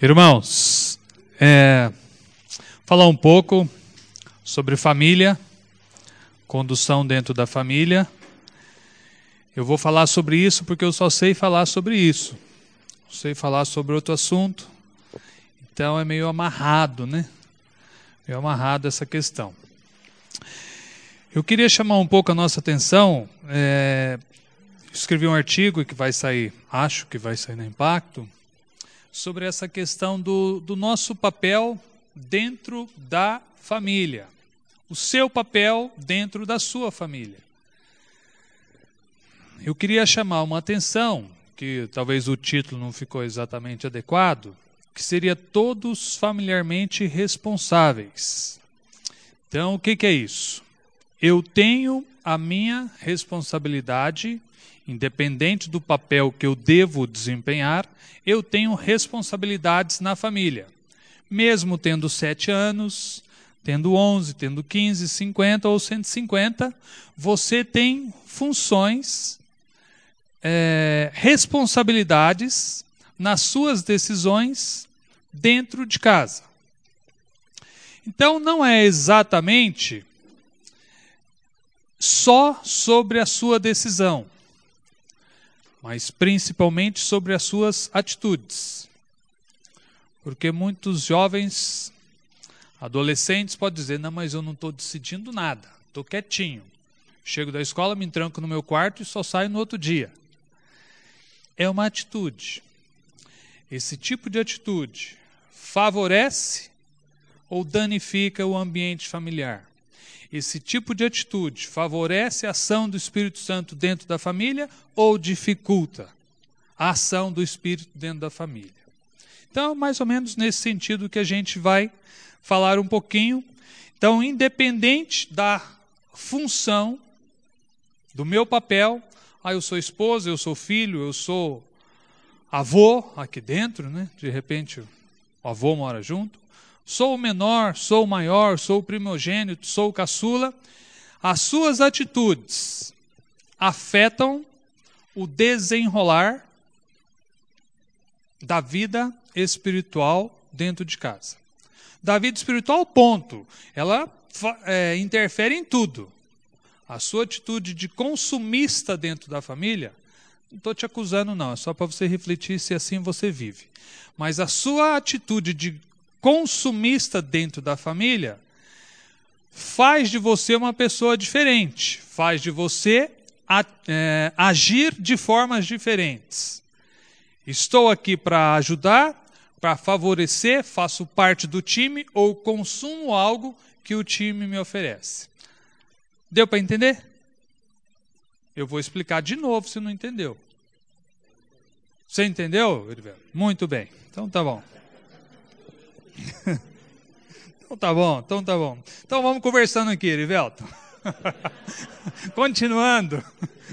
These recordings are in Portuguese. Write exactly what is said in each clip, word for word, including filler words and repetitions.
Irmãos, é, falar um pouco sobre família, condução dentro da família. Eu vou falar sobre isso porque eu só sei falar sobre isso. Não sei falar sobre outro assunto. Então é meio amarrado, né? Meio amarrado essa questão. Eu queria chamar um pouco a nossa atenção. É, escrevi um artigo que vai sair, acho que vai sair no Impacto, sobre essa questão do, do nosso papel dentro da família. O seu papel dentro da sua família. Eu queria chamar uma atenção, que talvez o título não ficou exatamente adequado, que seria todos familiarmente responsáveis. Então, o que, que é isso? Eu tenho a minha responsabilidade, independente do papel que eu devo desempenhar, eu tenho responsabilidades na família. Mesmo tendo sete anos, tendo onze, tendo quinze, cinquenta ou cento e cinquenta, você tem funções, é, responsabilidades nas suas decisões dentro de casa. Então, não é exatamente só sobre a sua decisão, mas principalmente sobre as suas atitudes. Porque muitos jovens, adolescentes podem dizer, não, mas eu não estou decidindo nada, estou quietinho. Chego da escola, me tranco no meu quarto e só saio no outro dia. É uma atitude. Esse tipo de atitude favorece ou danifica o ambiente familiar? Esse tipo de atitude favorece a ação do Espírito Santo dentro da família ou dificulta a ação do Espírito dentro da família? Então, mais ou menos nesse sentido que a gente vai falar um pouquinho. Então, independente da função, do meu papel, ah, eu sou esposa, eu sou filho, eu sou avô aqui dentro, né? De repente o avô mora junto. Sou o menor, sou o maior, sou o primogênito, sou o caçula. As suas atitudes afetam o desenrolar da vida espiritual dentro de casa. Da vida espiritual, ponto. Ela é, interfere em tudo. A sua atitude de consumista dentro da família, não estou te acusando não, é só para você refletir se assim você vive. Mas a sua atitude de consumista dentro da família faz de você uma pessoa diferente, faz de você a, é, agir de formas diferentes. Estou aqui para ajudar, para favorecer, faço parte do time ou consumo algo que o time me oferece. Deu para entender? Eu vou explicar de novo se não entendeu. Você entendeu, Heriberto? Muito bem. Então tá bom. Então tá bom, então tá bom. Então vamos conversando aqui, Heriberto. Continuando.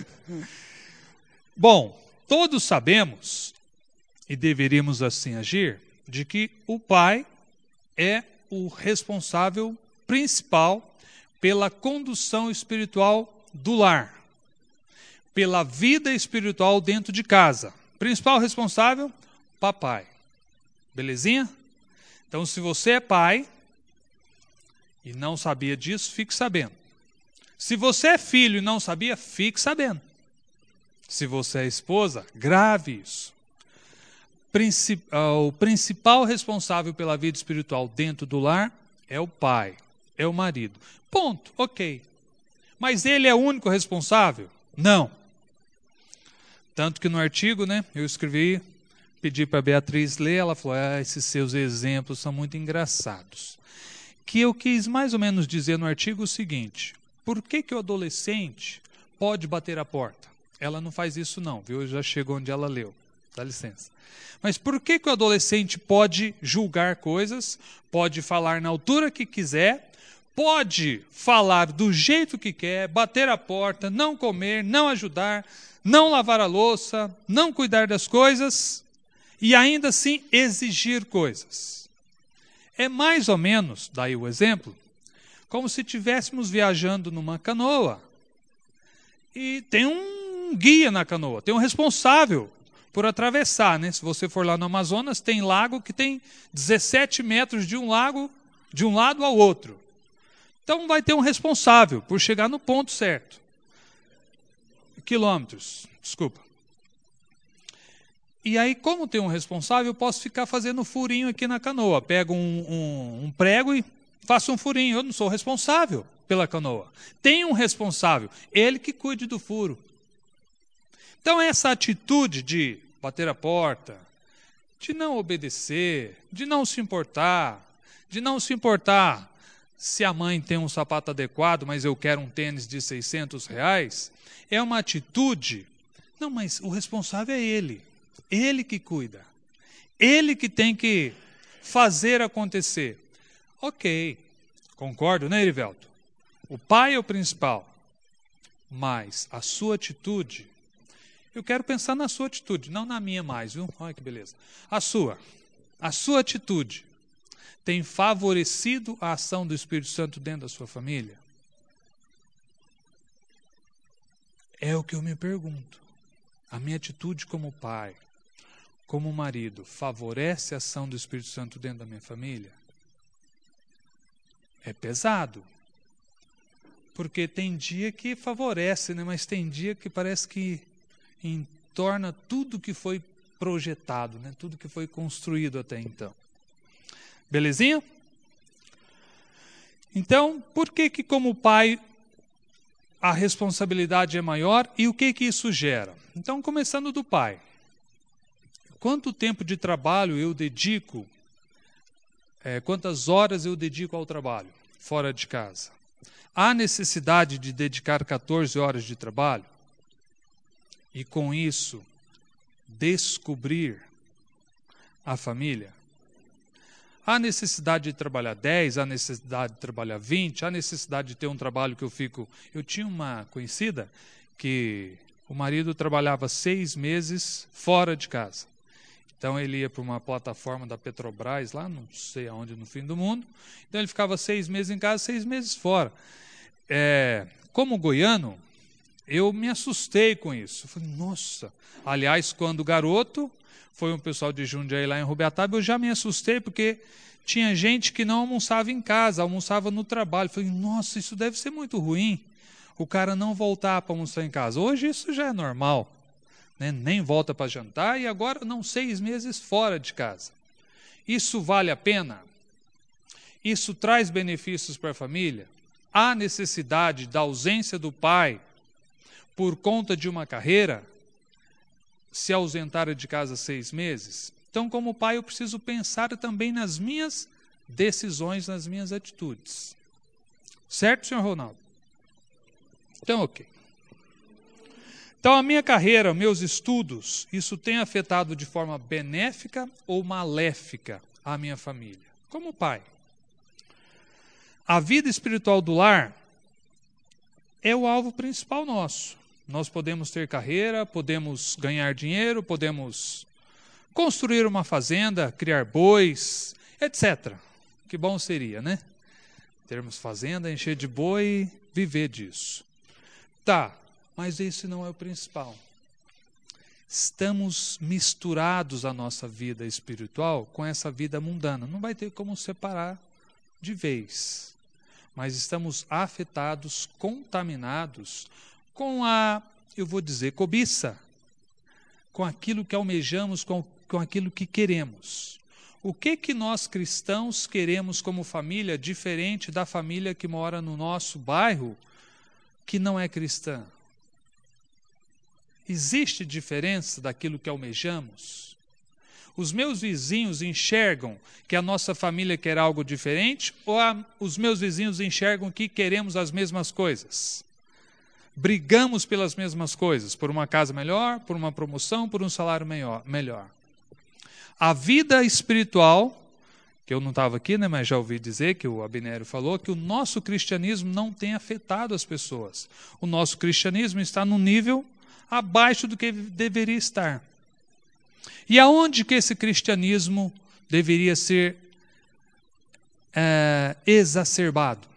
Bom, todos sabemos, e deveríamos assim agir, de que o pai é o responsável principal pela condução espiritual do lar, pela vida espiritual dentro de casa. Principal responsável, papai. Belezinha? Então, se você é pai e não sabia disso, fique sabendo. Se você é filho e não sabia, fique sabendo. Se você é esposa, grave isso. Princip... O principal responsável pela vida espiritual dentro do lar é o pai, é o marido. Ponto, ok. Mas ele é o único responsável? Não. Tanto que no artigo, né, eu escrevi, pedi para a Beatriz ler, ela falou, ah, esses seus exemplos são muito engraçados. Que eu quis mais ou menos dizer no artigo o seguinte, por que que o adolescente pode bater a porta? Ela não faz isso não, viu? Já chegou onde ela leu, dá licença. Mas por que que o adolescente pode julgar coisas, pode falar na altura que quiser, pode falar do jeito que quer, bater a porta, não comer, não ajudar, não lavar a louça, não cuidar das coisas e ainda assim exigir coisas? É mais ou menos, daí o exemplo, como se estivéssemos viajando numa canoa e tem um guia na canoa, tem um responsável por atravessar, né? Se você for lá no Amazonas, tem lago que tem dezessete metros de um lago, de um lado ao outro. Então vai ter um responsável por chegar no ponto certo. Quilômetros, desculpa. E aí, como tem um responsável, eu posso ficar fazendo furinho aqui na canoa. Pego um, um, um prego e faço um furinho. Eu não sou responsável pela canoa. Tem um responsável, ele que cuide do furo. Então, essa atitude de bater a porta, de não obedecer, de não se importar, de não se importar se a mãe tem um sapato adequado, mas eu quero um tênis de seiscentos reais, é uma atitude. Não, mas o responsável é ele. Ele que cuida. Ele que tem que fazer acontecer. Ok, concordo, né, Erivelto? O pai é o principal. Mas a sua atitude, eu quero pensar na sua atitude, não na minha mais, viu? Olha que beleza. A sua, a sua atitude tem favorecido a ação do Espírito Santo dentro da sua família? É o que eu me pergunto. A minha atitude como pai, como marido, favorece a ação do Espírito Santo dentro da minha família? É pesado. Porque tem dia que favorece, né? Mas tem dia que parece que entorna tudo que foi projetado, né? Tudo que foi construído até então. Belezinha? Então, por que que como pai a responsabilidade é maior e o que que isso gera? Então, começando do pai. Quanto tempo de trabalho eu dedico, é, quantas horas eu dedico ao trabalho fora de casa? Há necessidade de dedicar quatorze horas de trabalho? E com isso, descobrir a família? Há necessidade de trabalhar dez, há necessidade de trabalhar vinte, há necessidade de ter um trabalho que eu fico... Eu tinha uma conhecida que o marido trabalhava seis meses fora de casa. Então ele ia para uma plataforma da Petrobras, lá não sei aonde, no fim do mundo. Então ele ficava seis meses em casa, seis meses fora. É, como goiano, eu me assustei com isso. Eu falei, nossa. Aliás, quando garoto, foi um pessoal de Jundiaí lá em Rubiataba, eu já me assustei porque tinha gente que não almoçava em casa, almoçava no trabalho. Eu falei, nossa, isso deve ser muito ruim, o cara não voltar para almoçar em casa. Hoje isso já é normal. Né? Nem volta para jantar e agora não, seis meses fora de casa. Isso vale a pena? Isso traz benefícios para a família? Há necessidade da ausência do pai por conta de uma carreira se ausentar de casa seis meses? Então, como pai, eu preciso pensar também nas minhas decisões, nas minhas atitudes. Certo, senhor Ronaldo? Então, ok. Então, a minha carreira, meus estudos, isso tem afetado de forma benéfica ou maléfica a minha família? Como pai. A vida espiritual do lar é o alvo principal nosso. Nós podemos ter carreira, podemos ganhar dinheiro, podemos construir uma fazenda, criar bois, etcétera. Que bom seria, né? Termos fazenda, encher de boi e viver disso. Tá. Mas esse não é o principal. Estamos misturados a nossa vida espiritual com essa vida mundana. Não vai ter como separar de vez. Mas estamos afetados, contaminados com a, eu vou dizer, cobiça. Com aquilo que almejamos, com, com aquilo que queremos. O que que nós cristãos queremos como família, diferente da família que mora no nosso bairro, que não é cristã? Existe diferença daquilo que almejamos? Os meus vizinhos enxergam que a nossa família quer algo diferente ou a, os meus vizinhos enxergam que queremos as mesmas coisas? Brigamos pelas mesmas coisas, por uma casa melhor, por uma promoção, por um salário melhor. melhor. A vida espiritual, que eu não estava aqui, né, mas já ouvi dizer que o Abinério falou, que o nosso cristianismo não tem afetado as pessoas. O nosso cristianismo está no nível abaixo do que deveria estar. E aonde que esse cristianismo deveria ser é, exacerbado?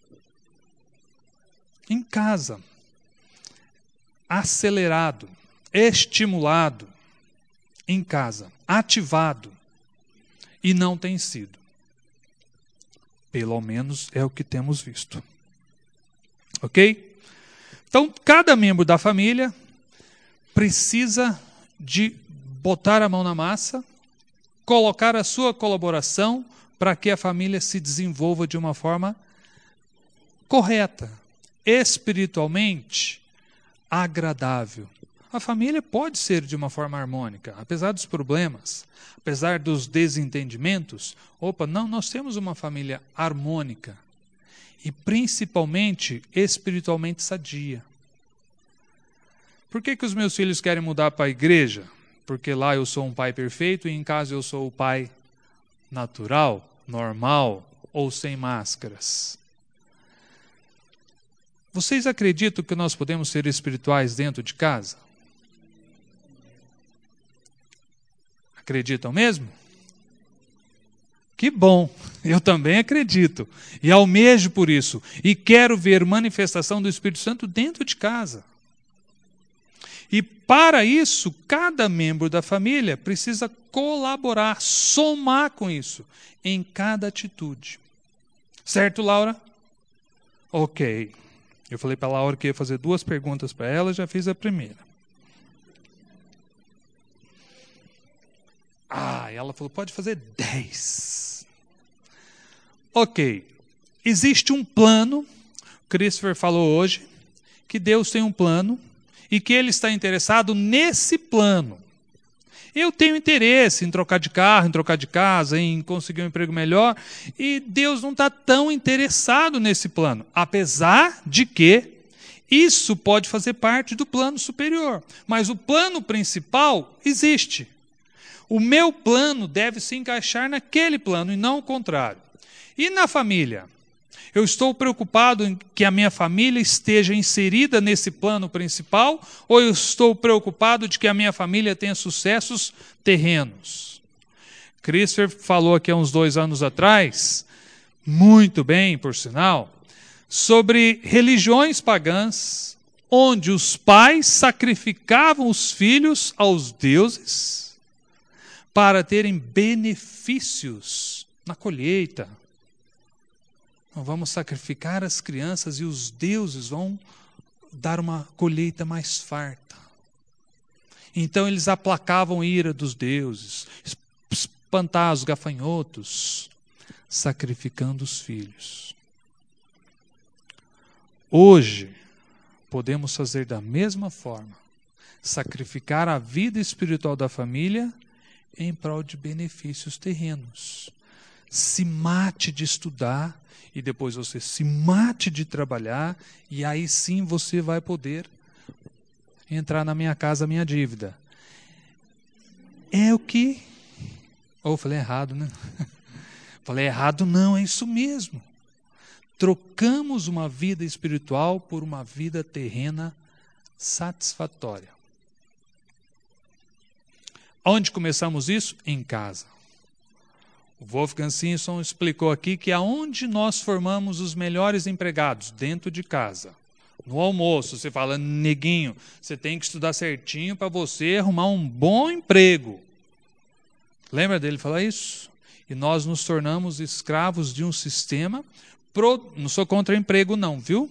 Em casa. Acelerado. estimulado em casa, ativado, e não tem sido. Pelo menos é o que temos visto. Ok? Então, cada membro da família precisa de botar a mão na massa, colocar a sua colaboração para que a família se desenvolva de uma forma correta, espiritualmente agradável. A família pode ser de uma forma harmônica, apesar dos problemas, apesar dos desentendimentos. Opa, não, nós temos uma família harmônica e principalmente espiritualmente sadia. Por que que os meus filhos querem mudar para a igreja? Porque lá eu sou um pai perfeito e em casa eu sou o pai natural, normal ou sem máscaras. Vocês acreditam que nós podemos ser espirituais dentro de casa? Acreditam mesmo? Que bom, eu também acredito e almejo por isso e quero ver manifestação do Espírito Santo dentro de casa. E para isso, cada membro da família precisa colaborar, somar com isso, em cada atitude. Certo, Laura? Ok. Eu falei para a Laura que ia fazer duas perguntas para ela, já fiz a primeira. Ah, ela falou, pode fazer dez. Ok. Existe um plano, o Christopher falou hoje, que Deus tem um plano, e que Ele está interessado nesse plano. Eu tenho interesse em trocar de carro, em trocar de casa, em conseguir um emprego melhor, e Deus não está tão interessado nesse plano, apesar de que isso pode fazer parte do plano superior. Mas o plano principal existe. O meu plano deve se encaixar naquele plano e não o contrário. E na família? Eu estou preocupado em que a minha família esteja inserida nesse plano principal ou eu estou preocupado de que a minha família tenha sucessos terrenos? Christopher falou aqui há uns dois anos atrás, muito bem, por sinal, sobre religiões pagãs, onde os pais sacrificavam os filhos aos deuses para terem benefícios na colheita. Nós vamos sacrificar as crianças e os deuses vão dar uma colheita mais farta. Então eles aplacavam a ira dos deuses, espantar os gafanhotos, sacrificando os filhos. Hoje, podemos fazer da mesma forma, sacrificar a vida espiritual da família em prol de benefícios terrenos. Se mate de estudar e depois você se mate de trabalhar e aí sim você vai poder entrar na minha casa, minha dívida. É o que... Oh, falei errado, né? Falei errado não, é isso mesmo. Trocamos uma vida espiritual por uma vida terrena satisfatória. Onde começamos isso? Em casa. O Wolfgang Simpson explicou aqui que aonde nós formamos os melhores empregados? Dentro de casa. No almoço, você fala, neguinho, você tem que estudar certinho para você arrumar um bom emprego. Lembra dele falar isso? E nós nos tornamos escravos de um sistema, pro... não sou contra emprego não, viu?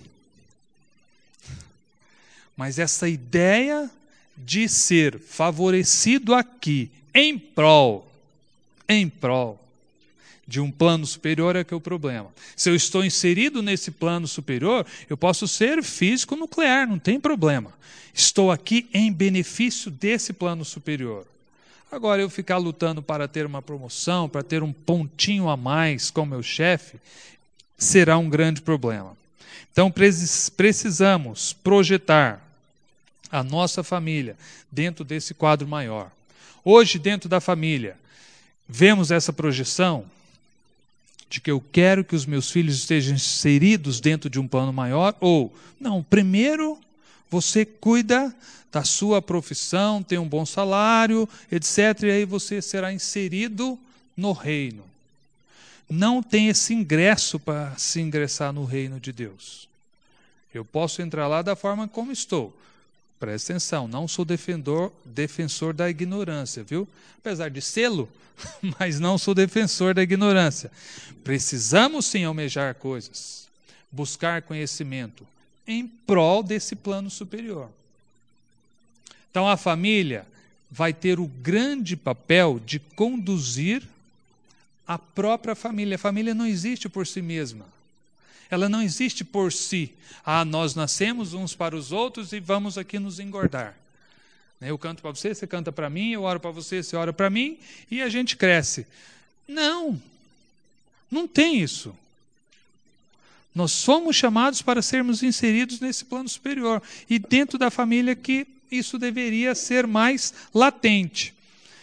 Mas essa ideia de ser favorecido aqui, em prol, em prol, de um plano superior é que é o problema. Se eu estou inserido nesse plano superior, eu posso ser físico nuclear, não tem problema. Estou aqui em benefício desse plano superior. Agora, eu ficar lutando para ter uma promoção, para ter um pontinho a mais com meu chefe, será um grande problema. Então, precisamos projetar a nossa família dentro desse quadro maior. Hoje, dentro da família, vemos essa projeção de que eu quero que os meus filhos estejam inseridos dentro de um plano maior, ou, não, primeiro você cuida da sua profissão, tem um bom salário, etcétera, e aí você será inserido no reino. Não tem esse ingresso para se ingressar no reino de Deus. Eu posso entrar lá da forma como estou, Presta atenção, não sou defensor, defensor da ignorância, viu? Apesar de sê-lo, mas não sou defensor da ignorância. Precisamos sim almejar coisas, buscar conhecimento em prol desse plano superior. Então a família vai ter o grande papel de conduzir a própria família. A família não existe por si mesma. Ela não existe por si. Ah, nós nascemos uns para os outros e vamos aqui nos engordar. Eu canto para você, você canta para mim, eu oro para você, você ora para mim, e a gente cresce. Não, não tem isso. Nós somos chamados para sermos inseridos nesse plano superior. E dentro da família que isso deveria ser mais latente.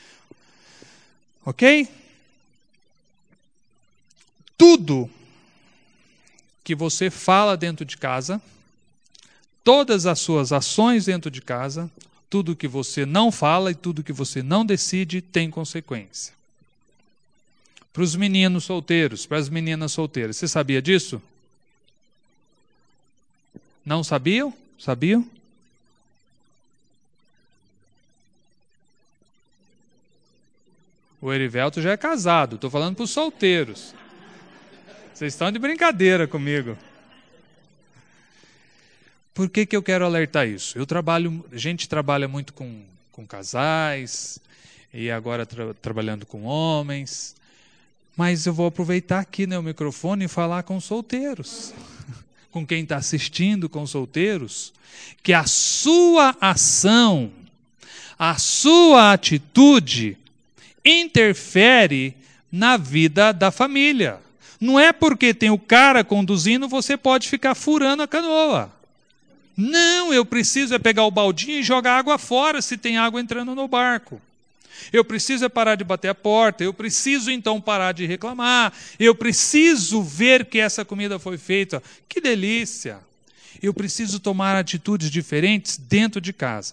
Ok? Tudo que você fala dentro de casa, todas as suas ações dentro de casa, tudo que você não fala e tudo que você não decide tem consequência. Para os meninos solteiros, para as meninas solteiras, você sabia disso? Não sabiam? Sabiam? O Erivelto já é casado, estou falando para os solteiros. Vocês estão de brincadeira comigo. Por que que eu quero alertar isso? Eu trabalho, a gente trabalha muito com, com casais, e agora tra, trabalhando com homens, mas eu vou aproveitar aqui, né, o microfone e falar com solteiros, com quem está assistindo, com solteiros, que a sua ação, a sua atitude interfere na vida da família. Não é porque tem o cara conduzindo, você pode ficar furando a canoa. Não, eu preciso é pegar o baldinho e jogar água fora se tem água entrando no barco. Eu preciso é parar de bater a porta, eu preciso então parar de reclamar, eu preciso ver que essa comida foi feita. Que delícia! Eu preciso tomar atitudes diferentes dentro de casa.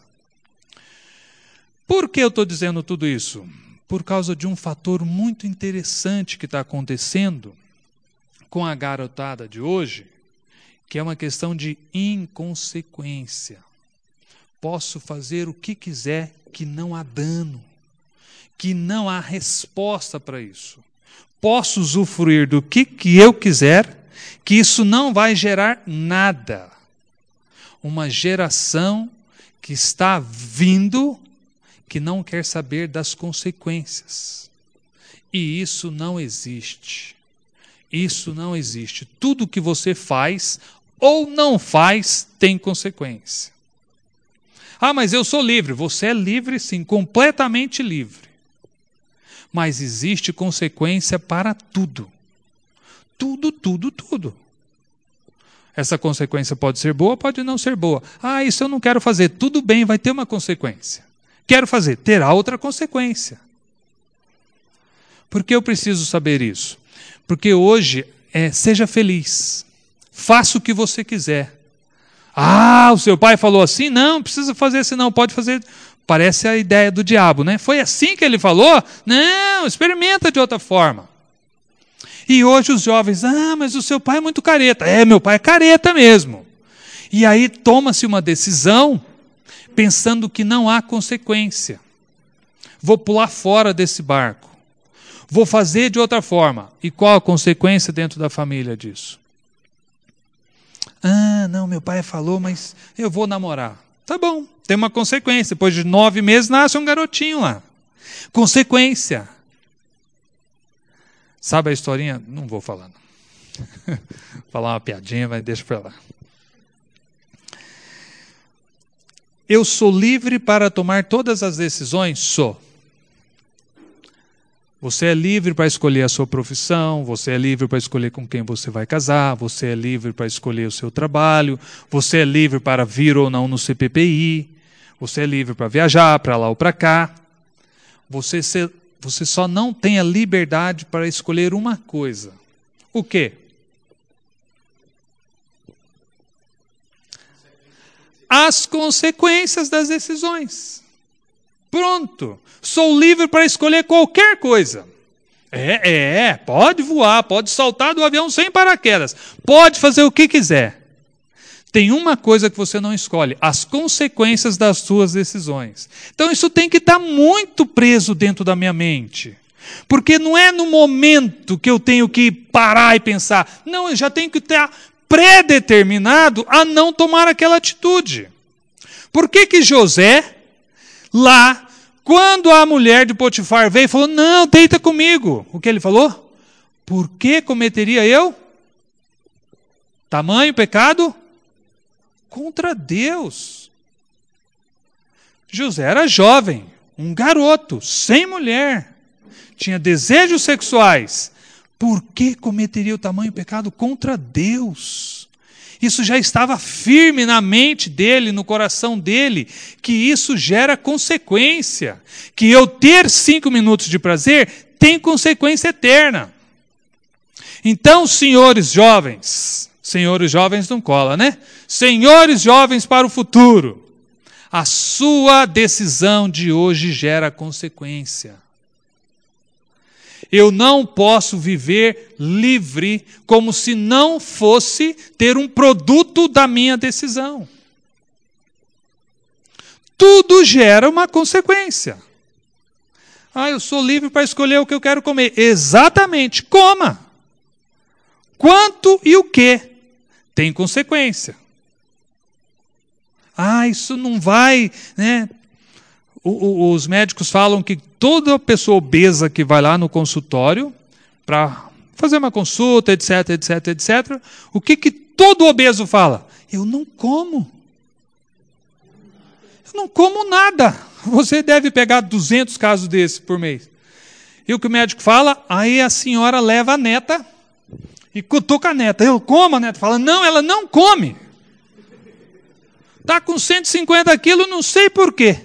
Por que eu estou dizendo tudo isso? Por causa de um fator muito interessante que está acontecendo com a garotada de hoje, que é uma questão de inconsequência. Posso fazer o que quiser, que não há dano, que não há resposta para isso. Posso usufruir do que, que eu quiser, que isso não vai gerar nada. Uma geração que está vindo, que não quer saber das consequências. E isso não existe. Isso não existe. Tudo que você faz ou não faz tem consequência. Ah, mas eu sou livre. Você é livre, sim, completamente livre. Mas existe consequência para tudo. Tudo, tudo, tudo. Essa consequência pode ser boa, pode não ser boa. Ah, isso eu não quero fazer. Tudo bem, vai ter uma consequência. Quero fazer, terá outra consequência. Por que eu preciso saber isso? Porque hoje, é, seja feliz. Faça o que você quiser. Ah, o seu pai falou assim? Não, precisa fazer assim não, pode fazer. Parece a ideia do diabo, né? Foi assim que ele falou? Não, experimenta de outra forma. E hoje os jovens, ah, mas o seu pai é muito careta. É, meu pai é careta mesmo. E aí toma-se uma decisão pensando que não há consequência. Vou pular fora desse barco. Vou fazer de outra forma. E qual a consequência dentro da família disso? Ah, não, meu pai falou, mas eu vou namorar. Tá bom, tem uma consequência. Depois de nove meses nasce um garotinho lá. Consequência. Sabe a historinha? Não vou falar. Não. Falar uma piadinha, mas deixa pra lá. Eu sou livre para tomar todas as decisões? Sou. Você é livre para escolher a sua profissão, você é livre para escolher com quem você vai casar, você é livre para escolher o seu trabalho, você é livre para vir ou não no C P P I, você é livre para viajar para lá ou para cá. Você, se, você só não tem a liberdade para escolher uma coisa. O quê? As consequências das decisões. Pronto. Sou livre para escolher qualquer coisa. É, é, pode voar, pode saltar do avião sem paraquedas. Pode fazer o que quiser. Tem uma coisa que você não escolhe: as consequências das suas decisões. Então isso tem que estar muito preso dentro da minha mente. Porque não é no momento que eu tenho que parar e pensar. Não, eu já tenho que estar predeterminado a não tomar aquela atitude. Por que que José, lá, quando a mulher de Potifar veio e falou, não, deita comigo. O que ele falou? Por que cometeria eu tamanho pecado? Contra Deus. José era jovem, um garoto, sem mulher, tinha desejos sexuais. Por que cometeria o tamanho pecado contra Deus? Isso já estava firme na mente dele, no coração dele, que isso gera consequência. Que eu ter cinco minutos de prazer tem consequência eterna. Então, senhores jovens, senhores jovens não cola, né? Senhores jovens para o futuro, a sua decisão de hoje gera consequência. Eu não posso viver livre como se não fosse ter um produto da minha decisão. Tudo gera uma consequência. Ah, eu sou livre para escolher o que eu quero comer. Exatamente, coma. Quanto e o que tem consequência. Ah, isso não vai, né? O, o, os médicos falam que toda pessoa obesa que vai lá no consultório para fazer uma consulta, etc, etc, etcétera, o que que todo obeso fala? Eu não como. Eu não como nada. Você deve pegar duzentos casos desses por mês. E o que o médico fala? Aí a senhora leva a neta e cutuca a neta. Eu como, a neta fala, não, ela não come. Está com cento e cinquenta quilos, não sei por quê.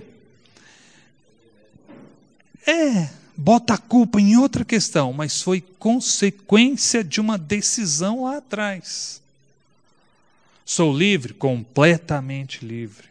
É, bota a culpa em outra questão, mas foi consequência de uma decisão lá atrás. Sou livre? Completamente livre.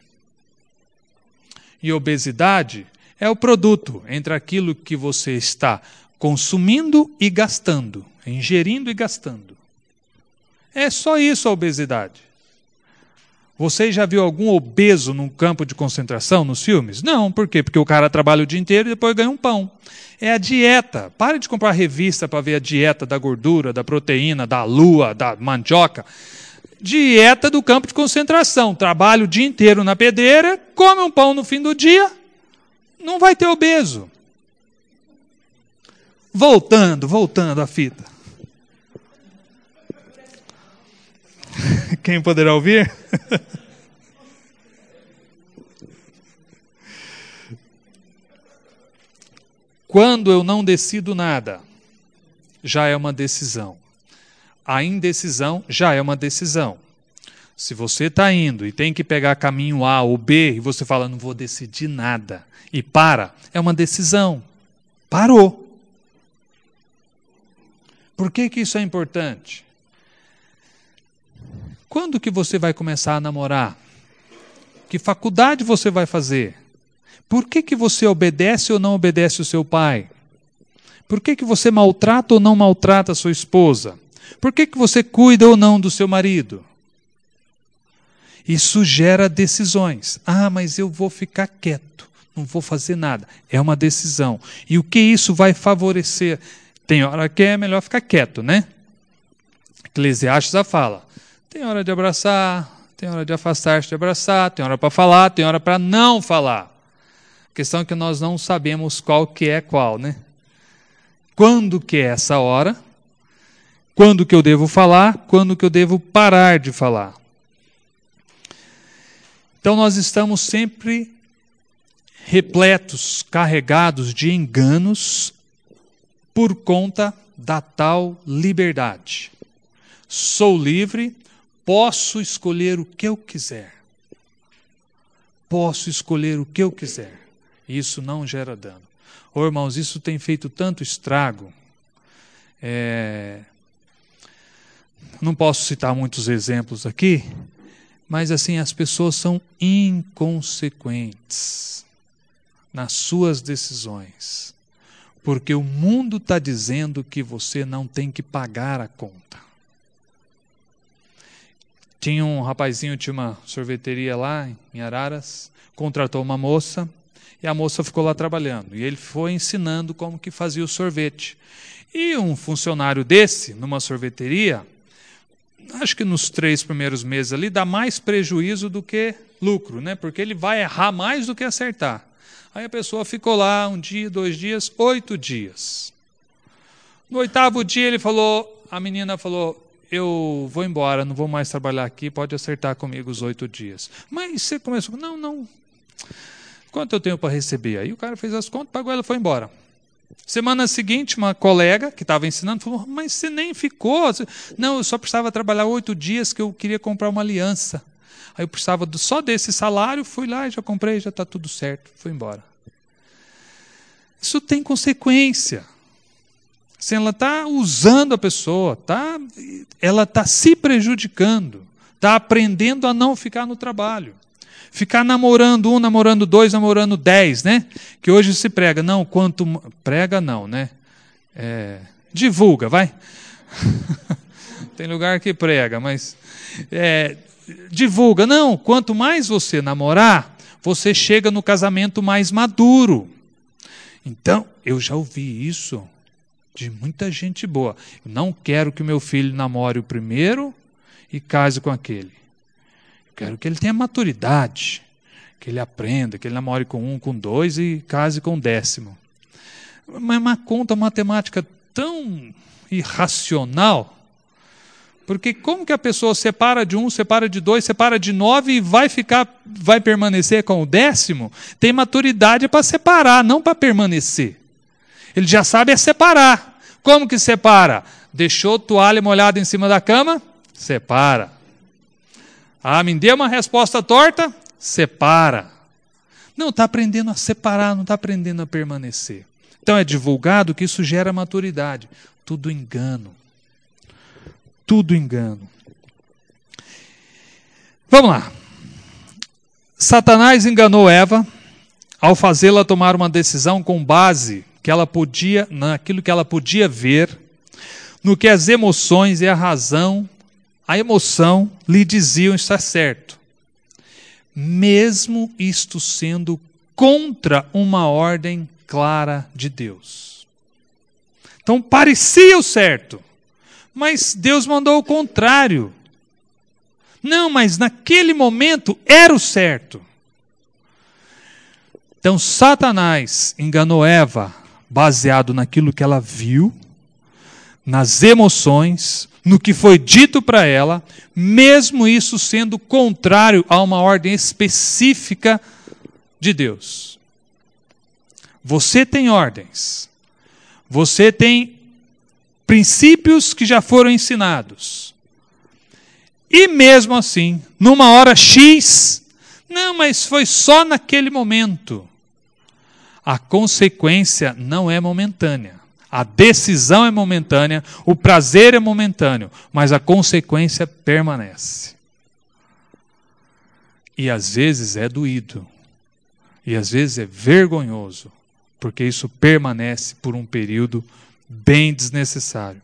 E obesidade é o produto entre aquilo que você está consumindo e gastando, ingerindo e gastando. É só isso a obesidade. Você já viu algum obeso num campo de concentração nos filmes? Não, por quê? Porque o cara trabalha o dia inteiro e depois ganha um pão. É a dieta. Pare de comprar revista para ver a dieta da gordura, da proteína, da lua, da mandioca. Dieta do campo de concentração. Trabalha o dia inteiro na pedreira, come um pão no fim do dia, não vai ter obeso. Voltando, voltando à fita. Quem poderá ouvir? Quando eu não decido nada, já é uma decisão. A indecisão já é uma decisão. Se você está indo e tem que pegar caminho A ou B, e você fala, não vou decidir nada, e para, é uma decisão. Parou. Por que que isso é importante? Quando que você vai começar a namorar? Que faculdade você vai fazer? Por que que você obedece ou não obedece o seu pai? Por que que você maltrata ou não maltrata a sua esposa? Por que que você cuida ou não do seu marido? Isso gera decisões. Ah, mas eu vou ficar quieto, não vou fazer nada. É uma decisão. E o que isso vai favorecer? Tem hora que é melhor ficar quieto, né? Eclesiastes já fala. Tem hora de abraçar, tem hora de afastar-se de abraçar, tem hora para falar, tem hora para não falar. A questão é que nós não sabemos qual que é qual, né? Quando que é essa hora? Quando que eu devo falar? Quando que eu devo parar de falar? Então nós estamos sempre repletos, carregados de enganos por conta da tal liberdade. Sou livre, posso escolher o que eu quiser. Posso escolher o que eu quiser. Isso não gera dano. Ô, irmãos, isso tem feito tanto estrago. É... Não posso citar muitos exemplos aqui, mas assim, as pessoas são inconsequentes nas suas decisões. Porque o mundo está dizendo que você não tem que pagar a conta. Tinha um rapazinho, tinha uma sorveteria lá em Araras, contratou uma moça, e a moça ficou lá trabalhando. E ele foi ensinando como que fazia o sorvete. E um funcionário desse, numa sorveteria, acho que nos três primeiros meses ali, dá mais prejuízo do que lucro, né? Porque ele vai errar mais do que acertar. Aí a pessoa ficou lá um dia, dois dias, oito dias. No oitavo dia ele falou, a menina falou, eu vou embora, não vou mais trabalhar aqui, pode acertar comigo os oito dias. Mas você começou, não, não, quanto eu tenho para receber? Aí o cara fez as contas, pagou, ela foi embora. Semana seguinte, uma colega que estava ensinando falou, mas você nem ficou. Não, eu só precisava trabalhar oito dias que eu queria comprar uma aliança. Aí eu precisava do, só desse salário, fui lá e já comprei, já está tudo certo, fui embora. Isso tem consequência. Assim, ela está usando a pessoa, tá, ela está se prejudicando, está aprendendo a não ficar no trabalho. Ficar namorando um, namorando dois, namorando dez, né? Que hoje se prega. Não, quanto... Prega não, né? É, divulga, vai. Tem lugar que prega, mas... É, divulga. Não, quanto mais você namorar, você chega no casamento mais maduro. Então, eu já ouvi isso de muita gente boa. Eu não quero que o meu filho namore o primeiro e case com aquele. Quero que ele tenha maturidade, que ele aprenda, que ele namore com um, com dois e case com o décimo. Mas é uma conta matemática tão irracional, porque como que a pessoa separa de um, separa de dois, separa de nove e vai ficar, vai permanecer com o décimo? Tem maturidade para separar, não para permanecer. Ele já sabe é separar. Como que separa? Deixou toalha molhada em cima da cama? Separa. Ah, me deu uma resposta torta? Separa. Não, está aprendendo a separar, não está aprendendo a permanecer. Então é divulgado que isso gera maturidade. Tudo engano. Tudo engano. Vamos lá. Satanás enganou Eva ao fazê-la tomar uma decisão com base que ela podia, naquilo que ela podia ver, no que as emoções e a razão, a emoção lhe diziam estar certo, mesmo isto sendo contra uma ordem clara de Deus. Então parecia o certo, mas Deus mandou o contrário. Não, mas naquele momento era o certo. Então Satanás enganou Eva baseado naquilo que ela viu, nas emoções, no que foi dito para ela, mesmo isso sendo contrário a uma ordem específica de Deus. Você tem ordens, você tem princípios que já foram ensinados, e mesmo assim, numa hora X, não, mas foi só naquele momento. A consequência não é momentânea. A decisão é momentânea, o prazer é momentâneo, mas a consequência permanece. E às vezes é doído, e às vezes é vergonhoso, porque isso permanece por um período bem desnecessário.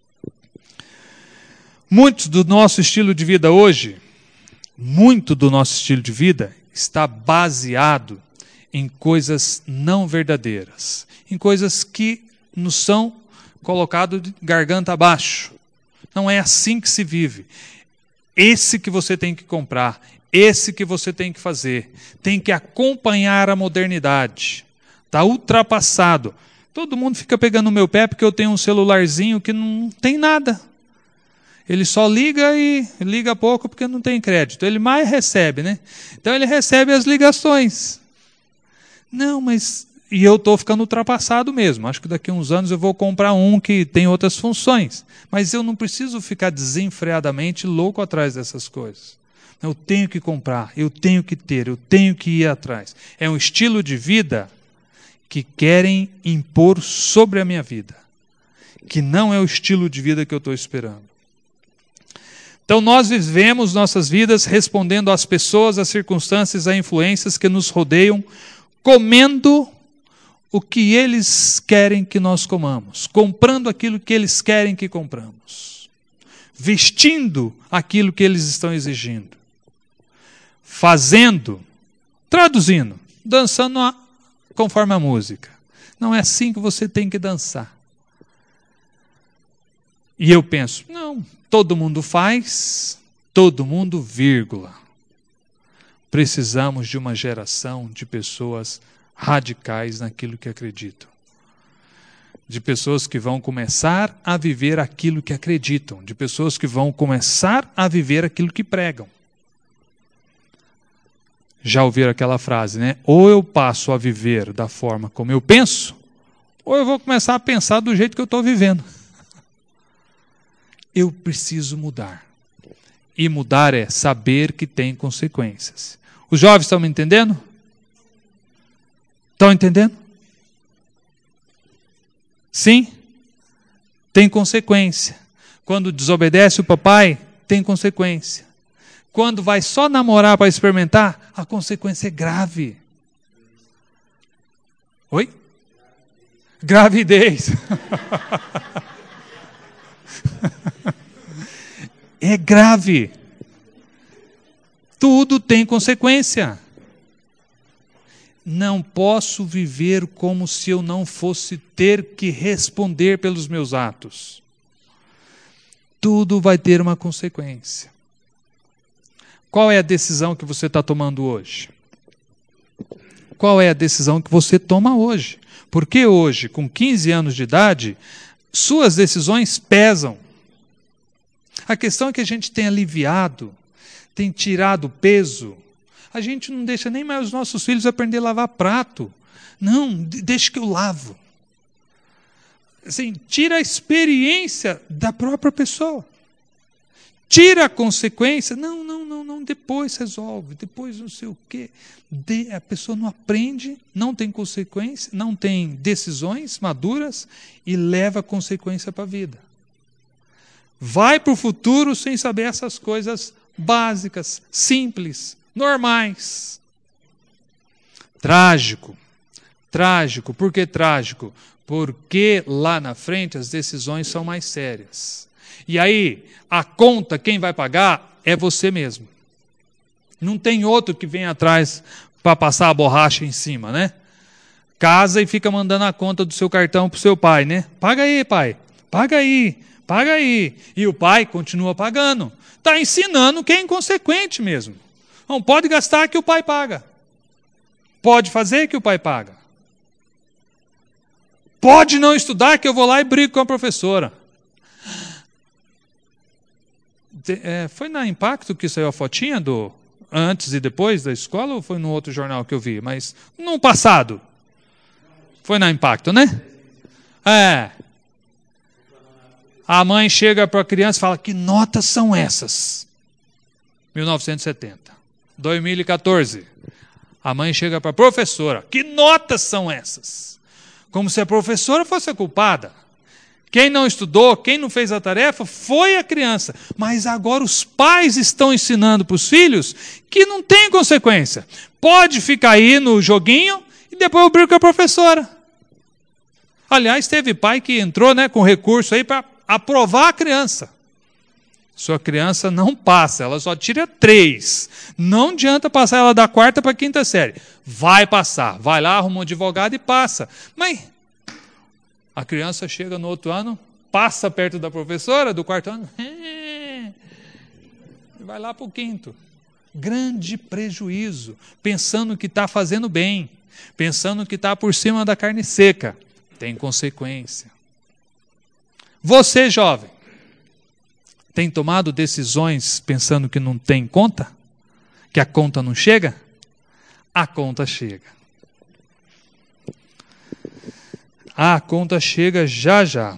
Muito do nosso estilo de vida hoje, muito do nosso estilo de vida está baseado em coisas não verdadeiras, em coisas que nos são colocadas de garganta abaixo. Não é assim que se vive. Esse que você tem que comprar, esse que você tem que fazer, tem que acompanhar a modernidade. Está ultrapassado. Todo mundo fica pegando no meu pé porque eu tenho um celularzinho que não tem nada. Ele só liga e liga pouco porque não tem crédito. Ele mais recebe, né? Então ele recebe as ligações. Não, mas... E eu estou ficando ultrapassado mesmo. Acho que daqui a uns anos eu vou comprar um que tem outras funções. Mas eu não preciso ficar desenfreadamente louco atrás dessas coisas. Eu tenho que comprar, eu tenho que ter, eu tenho que ir atrás. É um estilo de vida que querem impor sobre a minha vida. Que não é o estilo de vida que eu estou esperando. Então nós vivemos nossas vidas respondendo às pessoas, às circunstâncias, às influências que nos rodeiam, comendo o que eles querem que nós comamos, comprando aquilo que eles querem que compramos, vestindo aquilo que eles estão exigindo, fazendo, traduzindo, dançando a, conforme a música. Não é assim que você tem que dançar. E eu penso, não, todo mundo faz, todo mundo, vírgula. Precisamos de uma geração de pessoas radicais naquilo que acreditam. De pessoas que vão começar a viver aquilo que acreditam. De pessoas que vão começar a viver aquilo que pregam. Já ouviram aquela frase, né? Ou eu passo a viver da forma como eu penso, ou eu vou começar a pensar do jeito que eu estou vivendo. Eu preciso mudar. E mudar é saber que tem consequências. Os jovens estão me entendendo? Estão entendendo? Sim? Tem consequência. Quando desobedece o papai, tem consequência. Quando vai só namorar para experimentar, a consequência é grave. Oi? Gravidez. É grave. Tudo tem consequência. Não posso viver como se eu não fosse ter que responder pelos meus atos. Tudo vai ter uma consequência. Qual é a decisão que você está tomando hoje? Qual é a decisão que você toma hoje? Porque hoje, com quinze anos de idade, suas decisões pesam. A questão é que a gente tem aliviado, tem tirado peso. A gente não deixa nem mais os nossos filhos aprender a lavar prato. Não, deixa que eu lavo. Assim, tira a experiência da própria pessoa. Tira a consequência. Não, não, não, não, depois resolve, depois não sei o quê. De, a pessoa não aprende, não tem consequência, não tem decisões maduras e leva a consequência para a vida. Vai para o futuro sem saber essas coisas básicas, simples, normais. Trágico. Trágico. Por que trágico? Porque lá na frente as decisões são mais sérias. E aí, a conta, quem vai pagar é você mesmo. Não tem outro que vem atrás para passar a borracha em cima, né? Casa e fica mandando a conta do seu cartão para o seu pai, né? Paga aí, pai. Paga aí. Paga aí. E o pai continua pagando. Está ensinando que é inconsequente mesmo. Não pode gastar que o pai paga. Pode fazer que o pai paga. Pode não estudar que eu vou lá e brigo com a professora. De, é, foi na Impacto que saiu a fotinha do antes e depois da escola ou foi no outro jornal que eu vi? Mas no passado. Foi na Impacto, né? É. A mãe chega para a criança e fala, que notas são essas? mil novecentos e setenta. dois mil e quatorze. A mãe chega para a professora, que notas são essas? Como se a professora fosse a culpada. Quem não estudou, quem não fez a tarefa, foi a criança. Mas agora os pais estão ensinando para os filhos que não tem consequência. Pode ficar aí no joguinho e depois eu brigo com a professora. Aliás, teve pai que entrou, né, com recurso aí para aprovar a criança. Sua criança não passa, ela só tira três. Não adianta passar ela da quarta para a quinta série. Vai passar, vai lá, arruma um advogado e passa. Mas a criança chega no outro ano, passa perto da professora do quarto ano, e vai lá para o quinto. Grande prejuízo, pensando que está fazendo bem, pensando que está por cima da carne seca. Tem consequência. Você, jovem, tem tomado decisões pensando que não tem conta? Que a conta não chega? A conta chega. A conta chega já já.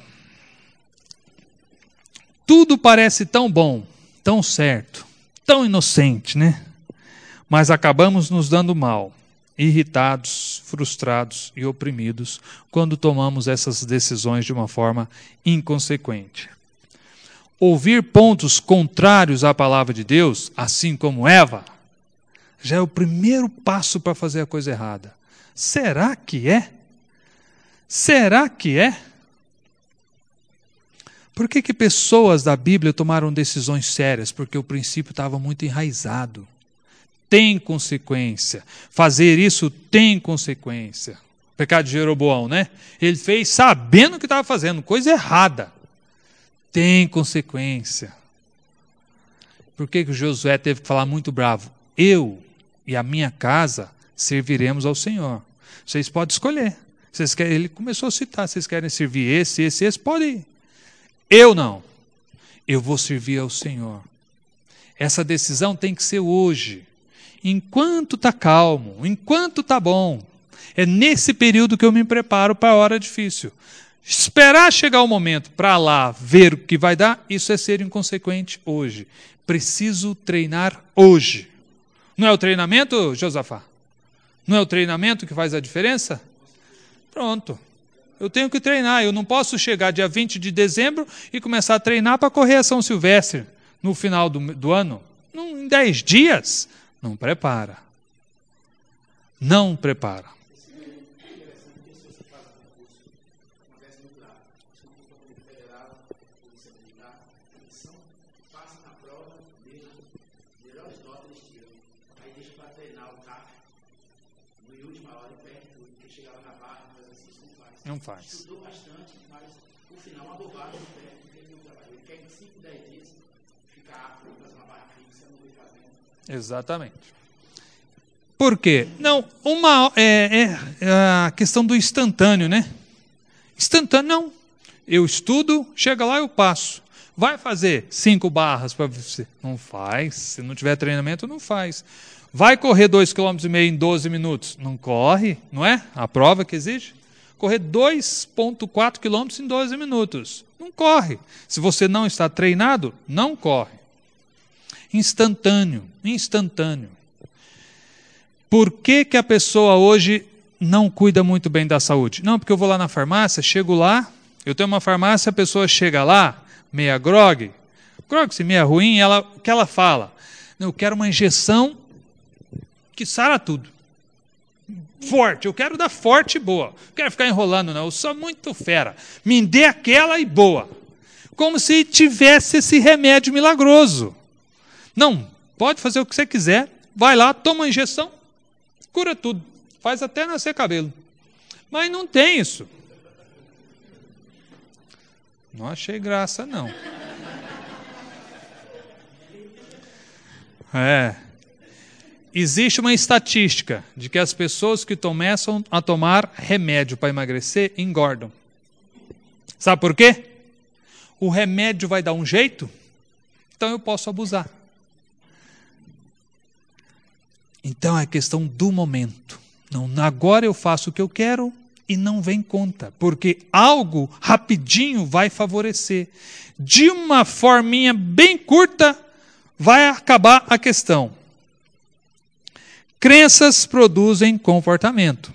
Tudo parece tão bom, tão certo, tão inocente, né? Mas acabamos nos dando mal, irritados, frustrados e oprimidos quando tomamos essas decisões de uma forma inconsequente. Ouvir pontos contrários à palavra de Deus, assim como Eva, já é o primeiro passo para fazer a coisa errada. Será que é? Será que é? Por que que pessoas da Bíblia tomaram decisões sérias? Porque o princípio estava muito enraizado. Tem consequência. Fazer isso tem consequência. O pecado de Jeroboão, né? Ele fez sabendo o que estava fazendo, coisa errada. Tem consequência. Por que que o Josué teve que falar muito bravo? Eu e a minha casa serviremos ao Senhor. Vocês podem escolher. Vocês querem, ele começou a citar, vocês querem servir esse, esse, esse, pode ir. Eu não. Eu vou servir ao Senhor. Essa decisão tem que ser hoje. Enquanto está calmo, enquanto está bom. É nesse período que eu me preparo para a hora difícil. Esperar chegar o momento para lá ver o que vai dar, isso é ser inconsequente hoje. Preciso treinar hoje. Não é o treinamento, Josafá? Não é o treinamento que faz a diferença? Pronto. Eu tenho que treinar. Eu não posso chegar dia vinte de dezembro e começar a treinar para correr a São Silvestre no final do, do ano. Não, em dez dias. Não prepara. Não prepara. Não faz. Estudou bastante, mas o final uma bobagem, ele quer em cinco, dez dias ficar apto para fazer uma barra fixa, não vai fazendo. Exatamente. Por quê? Não, uma é, é a questão do instantâneo, né? Instantâneo, não. Eu estudo, chega lá eu passo. Vai fazer cinco barras para você? Não faz. Se não tiver treinamento, não faz. Vai correr dois vírgula cinco quilômetros em doze minutos? Não corre, não é? A prova que exige. Correr dois vírgula quatro quilômetros em doze minutos. Não corre. Se você não está treinado, não corre. Instantâneo, instantâneo. Por que que a pessoa hoje não cuida muito bem da saúde? Não, porque eu vou lá na farmácia, chego lá, eu tenho uma farmácia, a pessoa chega lá, meia grog, grog se meia ruim, ela, o que ela fala? Eu quero uma injeção que sara tudo. Forte, eu quero dar forte e boa. Não quero ficar enrolando, não. Eu sou muito fera. Me dê aquela e boa. Como se tivesse esse remédio milagroso. Não, pode fazer o que você quiser. Vai lá, toma uma injeção, cura tudo. Faz até nascer cabelo. Mas não tem isso. Não achei graça, não. É. Existe uma estatística de que as pessoas que começam a tomar remédio para emagrecer engordam. Sabe por quê? O remédio vai dar um jeito, então eu posso abusar. Então é questão do momento. Não, agora eu faço o que eu quero e não vem conta, porque algo rapidinho vai favorecer. De uma forminha bem curta vai acabar a questão. Crenças produzem comportamento.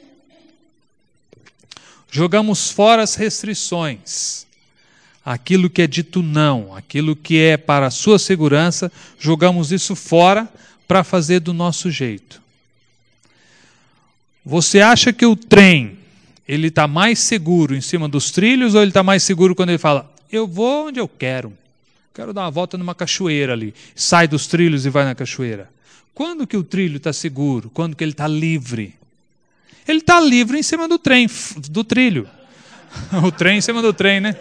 Jogamos fora as restrições. Aquilo que é dito não, aquilo que é para a sua segurança, jogamos isso fora para fazer do nosso jeito. Você acha que o trem ele está mais seguro em cima dos trilhos ou ele está mais seguro quando ele fala, eu vou onde eu quero, quero dar uma volta numa cachoeira ali, sai dos trilhos e vai na cachoeira? Quando que o trilho está seguro? Quando que ele está livre? Ele está livre em cima do trem, do trilho. O trem em cima do trem, né?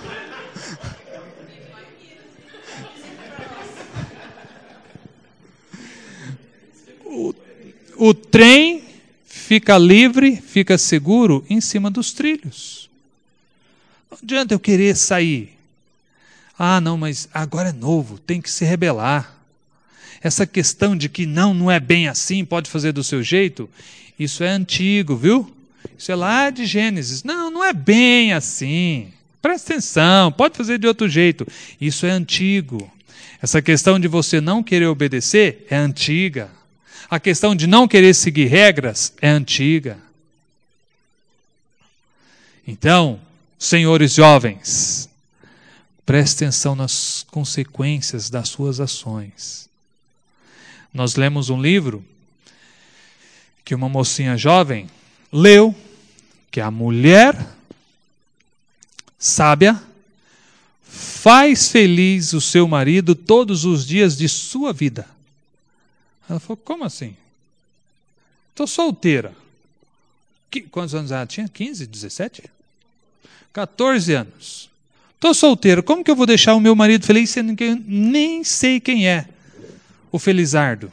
O, o trem fica livre, fica seguro em cima dos trilhos. Não adianta eu querer sair. Ah, não, mas agora é novo, tem que se rebelar. Essa questão de que não, não é bem assim, pode fazer do seu jeito, isso é antigo, viu? Isso é lá de Gênesis. Não, não é bem assim. Presta atenção, pode fazer de outro jeito. Isso é antigo. Essa questão de você não querer obedecer é antiga. A questão de não querer seguir regras é antiga. Então, senhores jovens, preste atenção nas consequências das suas ações. Nós lemos um livro que uma mocinha jovem leu, que a mulher sábia faz feliz o seu marido todos os dias de sua vida. Ela falou, como assim? Estou solteira. Que, quantos anos ela tinha? quinze, dezessete? quatorze anos. Estou solteira, como que eu vou deixar o meu marido feliz sendo que eu nem sei quem é o Felizardo?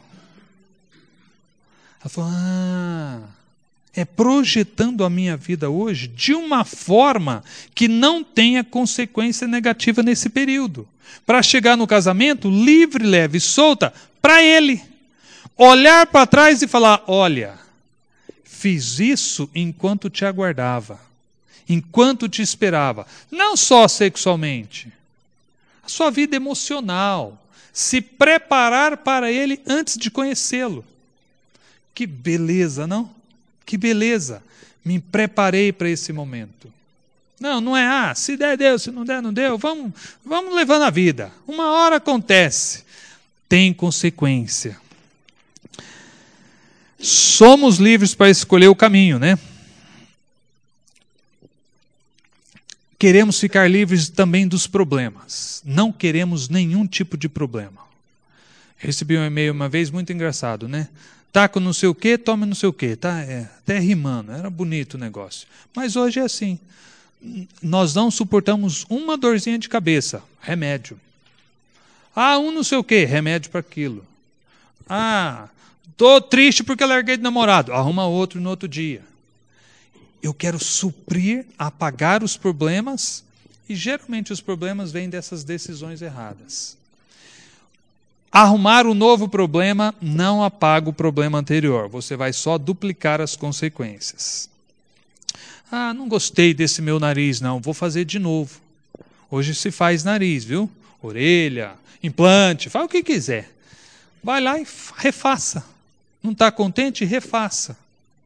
Ela falou, ah, é projetando a minha vida hoje de uma forma que não tenha consequência negativa nesse período. Para chegar no casamento, livre, leve e solta, para ele. Olhar para trás e falar, olha, fiz isso enquanto te aguardava, enquanto te esperava. Não só sexualmente, a sua vida emocional. Se preparar para ele antes de conhecê-lo. Que beleza, não? Que beleza. Me preparei para esse momento. Não, não é, ah, se der, deu, se não der, não deu. Vamos, vamos levando a vida. Uma hora acontece. Tem consequência. Somos livres para escolher o caminho, né? Queremos ficar livres também dos problemas. Não queremos nenhum tipo de problema. Recebi um e-mail uma vez muito engraçado, né? Tá com não sei o quê, toma não sei o quê. Tá? É, até rimando, era bonito o negócio. Mas hoje é assim. Nós não suportamos uma dorzinha de cabeça. Remédio. Ah, um não sei o quê, remédio para aquilo. Ah, tô triste porque larguei de namorado. Arruma outro no outro dia. Eu quero suprir, apagar os problemas, e geralmente os problemas vêm dessas decisões erradas. Arrumar um novo problema não apaga o problema anterior, você vai só duplicar as consequências. Ah, não gostei desse meu nariz, não, vou fazer de novo. Hoje se faz nariz, viu? Orelha, implante, faz o que quiser. Vai lá e refaça. Não está contente? Refaça.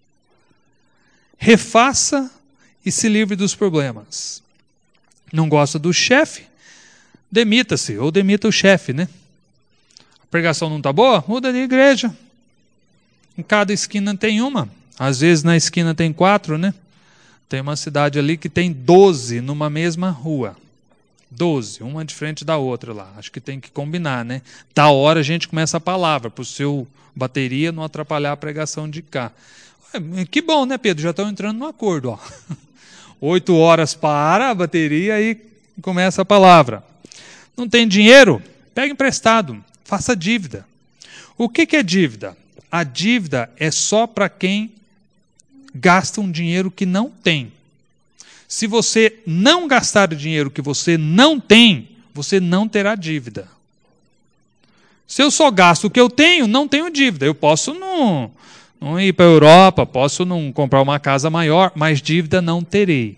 Refaça e se livre dos problemas. Não gosta do chefe? Demita-se, ou demita o chefe, né? A pregação não está boa? Muda de igreja. Em cada esquina tem uma. Às vezes na esquina tem quatro, né? Tem uma cidade ali que tem doze numa mesma rua. Doze, uma de frente da outra lá. Acho que tem que combinar, né? Da hora a gente começa a palavra, para o seu bateria não atrapalhar a pregação de cá. Que bom, né, Pedro? Já estão entrando no acordo. Ó. Oito horas para a bateria e começa a palavra. Não tem dinheiro? Pega emprestado. Faça dívida. O que, que é dívida? A dívida é só para quem gasta um dinheiro que não tem. Se você não gastar o dinheiro que você não tem, você não terá dívida. Se eu só gasto o que eu tenho, não tenho dívida. Eu posso não... Não ir para a Europa, posso não comprar uma casa maior, mas dívida não terei.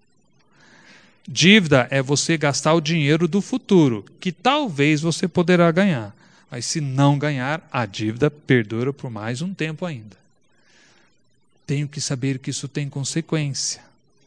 Dívida é você gastar o dinheiro do futuro, que talvez você poderá ganhar. Mas se não ganhar, a dívida perdura por mais um tempo ainda. Tenho que saber que isso tem consequência.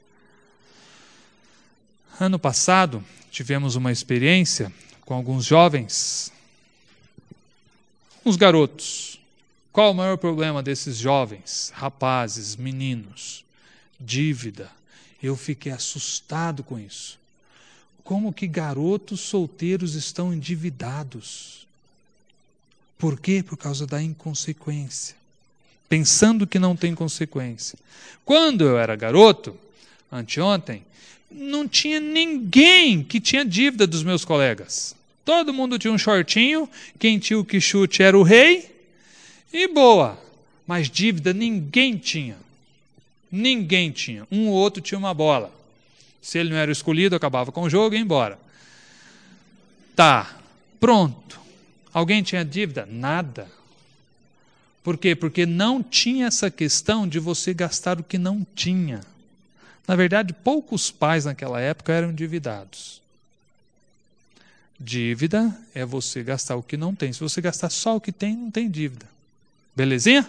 Ano passado, tivemos uma experiência com alguns jovens, uns garotos. Qual o maior problema desses jovens, rapazes, meninos? Dívida. Eu fiquei assustado com isso. Como que garotos solteiros estão endividados? Por quê? Por causa da inconsequência. Pensando que não tem consequência. Quando eu era garoto, anteontem, não tinha ninguém que tinha dívida dos meus colegas. Todo mundo tinha um shortinho, quem tinha o que chute era o rei, e boa, mas dívida ninguém tinha. Ninguém tinha. Um ou outro tinha uma bola. Se ele não era escolhido, acabava com o jogo e ia embora. Tá, pronto. Alguém tinha dívida? Nada. Por quê? Porque não tinha essa questão de você gastar o que não tinha. Na verdade, poucos pais naquela época eram endividados. Dívida é você gastar o que não tem. Se você gastar só o que tem, não tem dívida. Belezinha?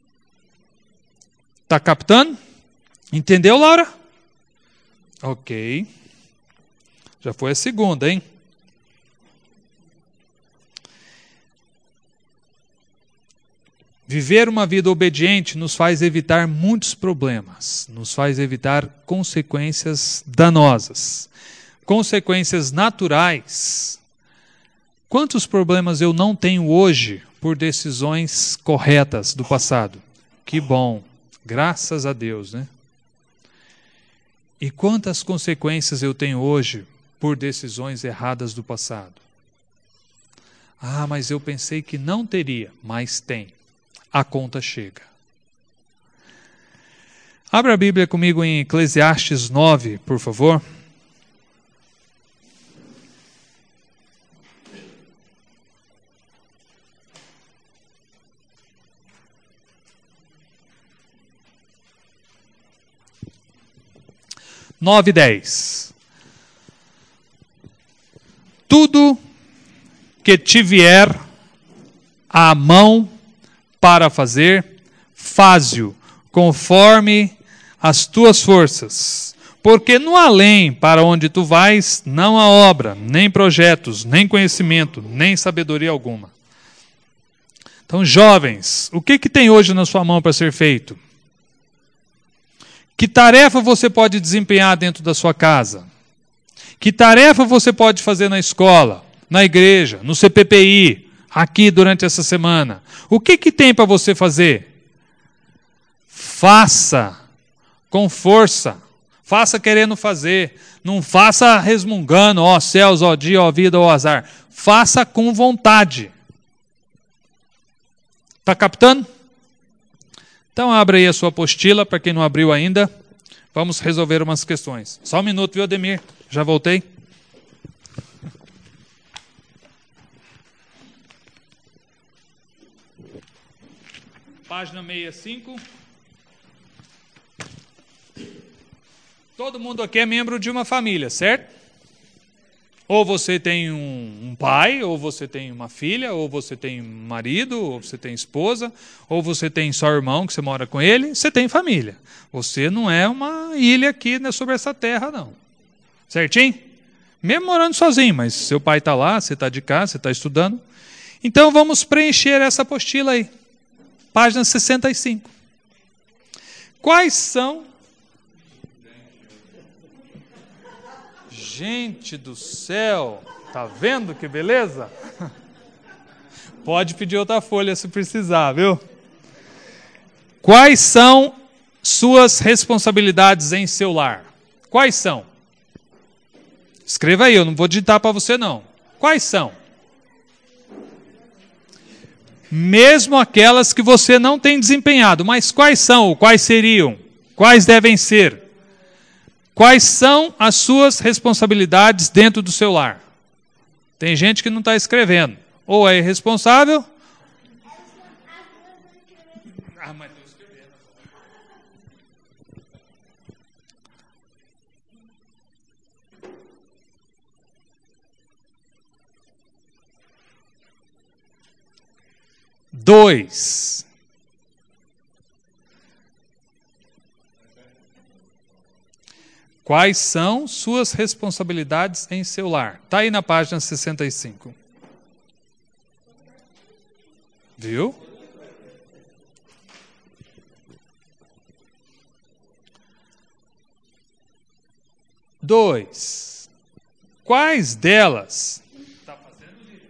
Tá captando? Entendeu, Laura? Ok. Já foi a segunda, hein? Viver uma vida obediente nos faz evitar muitos problemas, nos faz evitar consequências danosas. consequências naturais, quantos problemas eu não tenho hoje por decisões corretas do passado? Que bom, graças a Deus, né? E quantas consequências eu tenho hoje por decisões erradas do passado? Ah, mas eu pensei que não teria, mas tem. A conta chega. Abra a Bíblia comigo em Eclesiastes nove, por favor. nove e dez. Tudo que te vier à mão para fazer, faze-o conforme as tuas forças. Porque no além para onde tu vais, não há obra, nem projetos, nem conhecimento, nem sabedoria alguma. Então, jovens, o que, que tem hoje na sua mão para ser feito? Que tarefa você pode desempenhar dentro da sua casa? Que tarefa você pode fazer na escola, na igreja, no C P P I, aqui durante essa semana? O que, que tem para você fazer? Faça com força, faça querendo fazer, não faça resmungando, ó céus, ó dia, ó vida, ó azar. Faça com vontade. Está captando? Então abra aí a sua apostila, para quem não abriu ainda. Vamos resolver umas questões. Só um minuto, viu, Ademir? Já voltei. Página sessenta e cinco. Todo mundo aqui é membro de uma família, certo? Ou você tem um, um pai, ou você tem uma filha, ou você tem um marido, ou você tem esposa, ou você tem só irmão que você mora com ele, você tem família. Você não é uma ilha aqui, né, sobre essa terra, não. Certinho? Mesmo morando sozinho, mas seu pai está lá, você está de casa, você está estudando. Então vamos preencher essa apostila aí. Página sessenta e cinco. Quais são... Gente do céu, tá vendo que beleza? Pode pedir outra folha se precisar, viu? Quais são suas responsabilidades em seu lar? Quais são? Escreva aí, eu não vou digitar para você não. Quais são? Mesmo aquelas que você não tem desempenhado, mas quais são? Quais seriam? Quais devem ser? Quais são as suas responsabilidades dentro do seu lar? Tem gente que não está escrevendo. Ou é irresponsável... Ah, mas estou escrevendo. Dois. Quais são suas responsabilidades em seu lar? Está aí na página sessenta e cinco. Viu? Dois. Quais delas? Tá fazendo livro.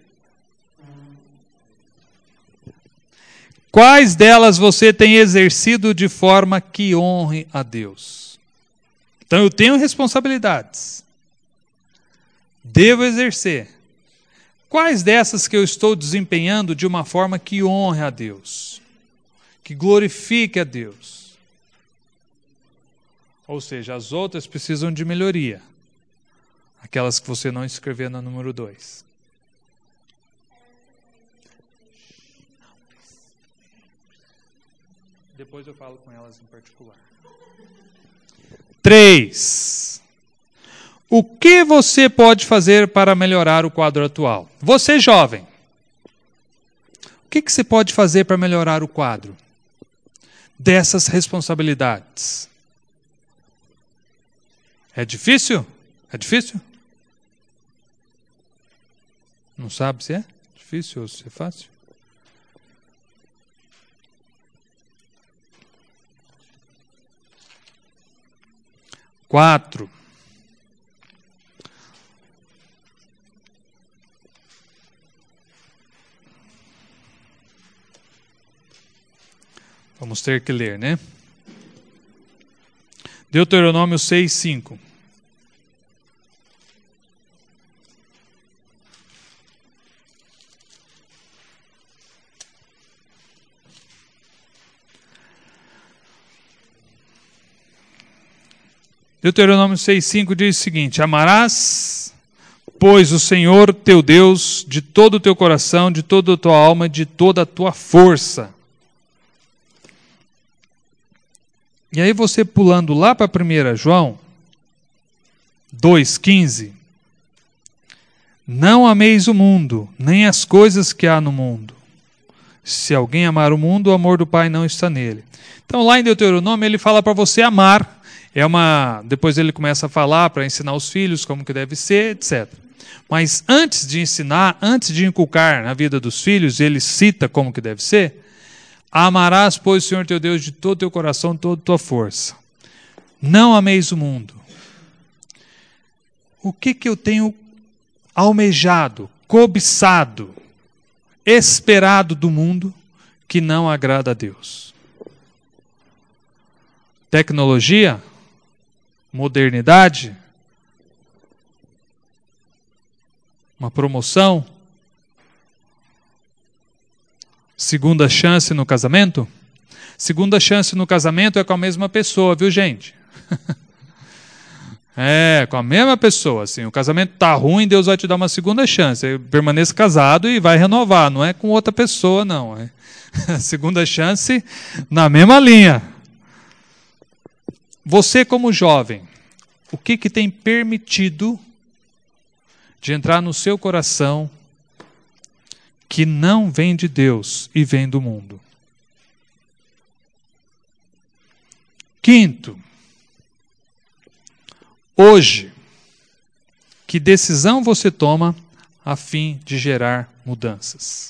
Quais delas você tem exercido de forma que honre a Deus? Então eu tenho responsabilidades. Devo exercer. Quais dessas que eu estou desempenhando de uma forma que honre a Deus? Que glorifique a Deus? Ou seja, as outras precisam de melhoria. Aquelas que você não escreveu no número dois. Depois eu falo com elas em particular. Três. O que você pode fazer para melhorar o quadro atual? Você, jovem. O que, que você pode fazer para melhorar o quadro dessas responsabilidades? É difícil? É difícil? Não sabe se é difícil ou se é fácil? Quatro. Vamos ter que ler, né? Deuteronômio seis, cinco. Deuteronômio seis, cinco diz o seguinte: amarás, pois, o Senhor teu Deus de todo o teu coração, de toda a tua alma, de toda a tua força. E aí você pulando lá para primeiro João dois, quinze. Não ameis o mundo, nem as coisas que há no mundo. Se alguém amar o mundo, o amor do Pai não está nele. Então lá em Deuteronômio ele fala para você amar. É uma, depois ele começa a falar para ensinar os filhos como que deve ser, etcétera. Mas antes de ensinar, antes de inculcar na vida dos filhos, ele cita como que deve ser. Amarás, pois, o Senhor teu Deus de todo o teu coração, de toda a tua força. Não ameis o mundo. O que que eu tenho almejado, cobiçado, esperado do mundo que não agrada a Deus? Tecnologia? Modernidade? Uma promoção? Segunda chance no casamento? Segunda chance no casamento é com a mesma pessoa, viu, gente? É, com a mesma pessoa. Assim, o casamento está ruim, Deus vai te dar uma segunda chance. Permaneça casado e vai renovar. Não é com outra pessoa, não. É segunda chance na mesma linha. Você, como jovem, o que, que tem permitido de entrar no seu coração que não vem de Deus e vem do mundo? Quinto, hoje, que decisão você toma a fim de gerar mudanças?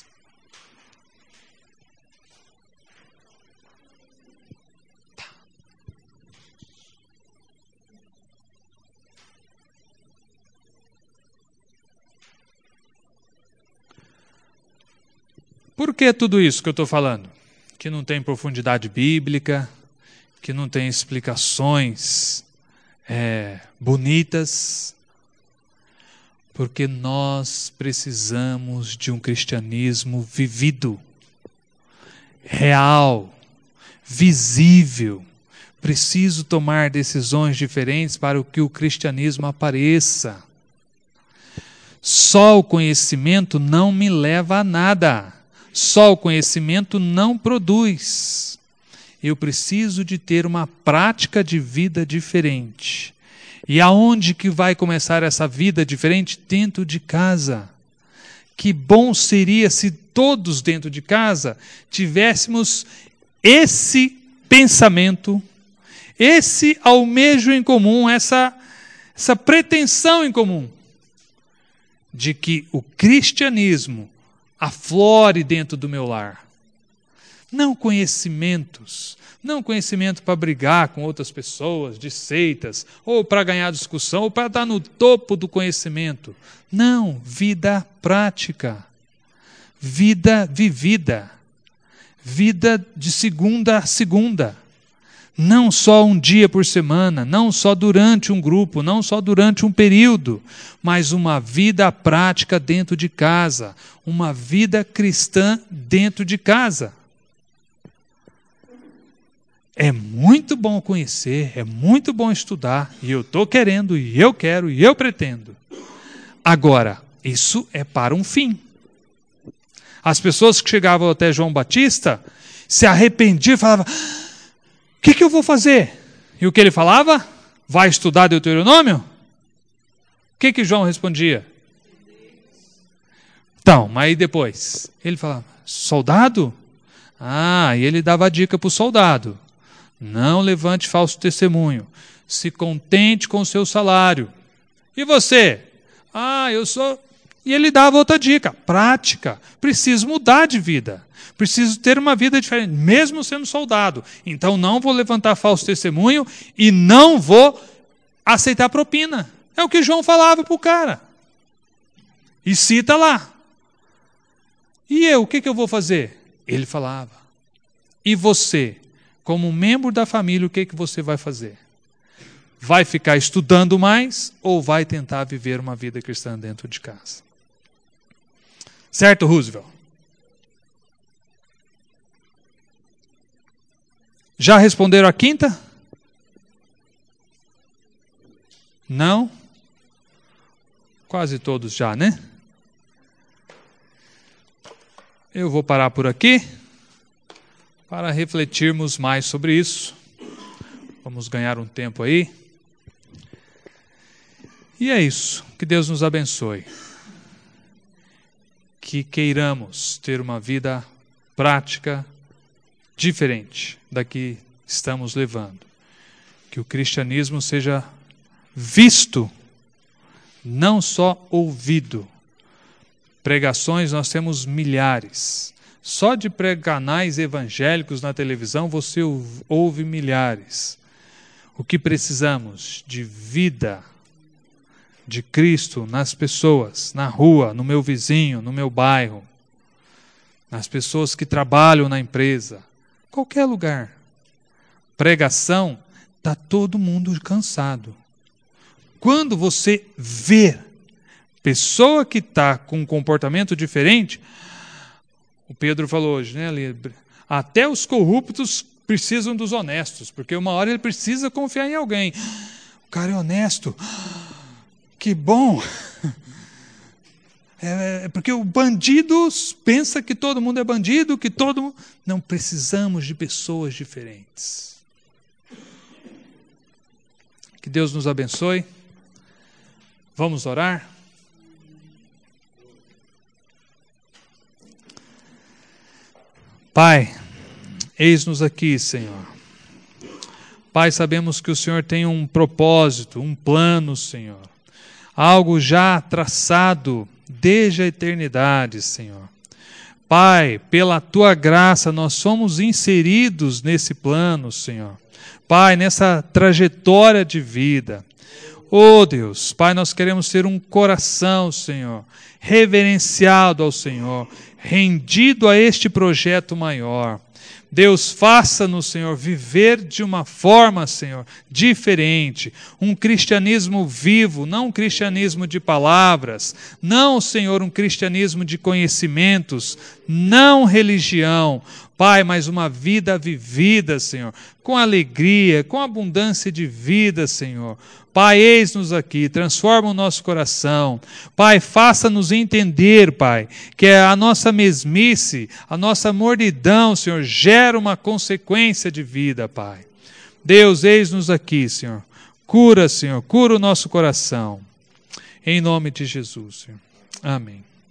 Por que tudo isso que eu estou falando? Que não tem profundidade bíblica, que não tem explicações é, bonitas. Porque nós precisamos de um cristianismo vivido, real, visível. Preciso tomar decisões diferentes para que o cristianismo apareça. Só o conhecimento não me leva a nada. Só o conhecimento não produz. Eu preciso de ter uma prática de vida diferente. E aonde que vai começar essa vida diferente? Dentro de casa. Que bom seria se todos dentro de casa tivéssemos esse pensamento, esse almejo em comum, essa, essa pretensão em comum, de que o cristianismo aflore dentro do meu lar. Não conhecimentos, não conhecimento para brigar com outras pessoas, de seitas, ou para ganhar discussão, ou para estar no topo do conhecimento. Não, vida prática, vida vivida, vida de segunda a segunda. Não só um dia por semana, não só durante um grupo, não só durante um período, mas uma vida prática dentro de casa, uma vida cristã dentro de casa. É muito bom conhecer, é muito bom estudar, e eu estou querendo, e eu quero, e eu pretendo. Agora, isso é para um fim. As pessoas que chegavam até João Batista se arrependiam e falavam: o que, que eu vou fazer? E o que ele falava? Vai estudar Deuteronômio? O que, que João respondia? Então, mas aí depois? Ele falava: soldado? Ah, e ele dava a dica para o soldado. Não levante falso testemunho. Se contente com o seu salário. E você? Ah, eu sou... E ele dava outra dica. Prática. Preciso mudar de vida. Preciso ter uma vida diferente, mesmo sendo soldado. Então não vou levantar falso testemunho e não vou aceitar propina. É o que João falava para o cara. E cita lá. E eu, o que, que eu vou fazer? Ele falava: E você, como membro da família, o que, que você vai fazer? Vai ficar estudando mais ou vai tentar viver uma vida cristã dentro de casa? Certo, Roosevelt? Já responderam a quinta? Não? Quase todos já, né? Eu vou parar por aqui para refletirmos mais sobre isso. Vamos ganhar um tempo aí. E é isso. Que Deus nos abençoe. Que queiramos ter uma vida prática diferente da que estamos levando. Que o cristianismo seja visto, não só ouvido. Pregações nós temos milhares. Só de canais evangélicos na televisão você ouve milhares. O que precisamos? De vida de Cristo nas pessoas, na rua, no meu vizinho, no meu bairro, nas pessoas que trabalham na empresa, qualquer lugar. Pregação, está todo mundo cansado. Quando você vê pessoa que está com um comportamento diferente, o Pedro falou hoje, né, ali, até os corruptos precisam dos honestos, porque uma hora ele precisa confiar em alguém. O cara é honesto. Que bom! É porque o bandido pensa que todo mundo é bandido, que todo mundo... Não, precisamos de pessoas diferentes. Que Deus nos abençoe. Vamos orar? Pai, eis-nos aqui, Senhor. Pai, sabemos que o Senhor tem um propósito, um plano, Senhor. Algo já traçado desde a eternidade, Senhor. Pai, pela Tua graça, nós somos inseridos nesse plano, Senhor. Pai, nessa trajetória de vida. Oh Deus, Pai, nós queremos ter um coração, Senhor, reverenciado ao Senhor, rendido a este projeto maior. Deus, faça-nos, Senhor, viver de uma forma, Senhor, diferente. Um cristianismo vivo, não um cristianismo de palavras. Não, Senhor, um cristianismo de conhecimentos. Não religião. Pai, mas uma vida vivida, Senhor, com alegria, com abundância de vida, Senhor. Pai, eis-nos aqui, transforma o nosso coração. Pai, faça-nos entender, Pai, que a nossa mesmice, a nossa mordidão, Senhor, gera uma consequência de vida, Pai. Deus, eis-nos aqui, Senhor. Cura, Senhor, cura o nosso coração. Em nome de Jesus, Senhor. Amém.